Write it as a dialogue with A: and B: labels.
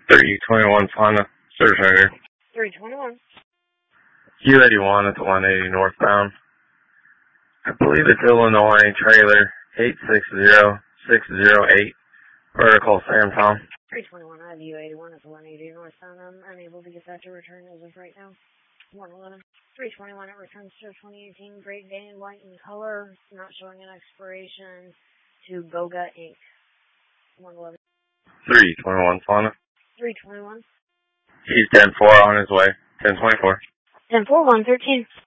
A: 321 Honda, service right here.
B: 321.
A: U81 at the 180 northbound. I believe it's Illinois trailer 860608. Vertical Sam Tom.
B: 321, I have U81 at the 180 northbound. I'm unable to get that to return as of right now. 111. 321, it returns to 2018 Great Dane white in color, not showing an expiration to Goga Inc. 111.
A: 321 Honda.
B: 321.
A: He's 10-4 on his way. 1024.
B: 10-4, 113.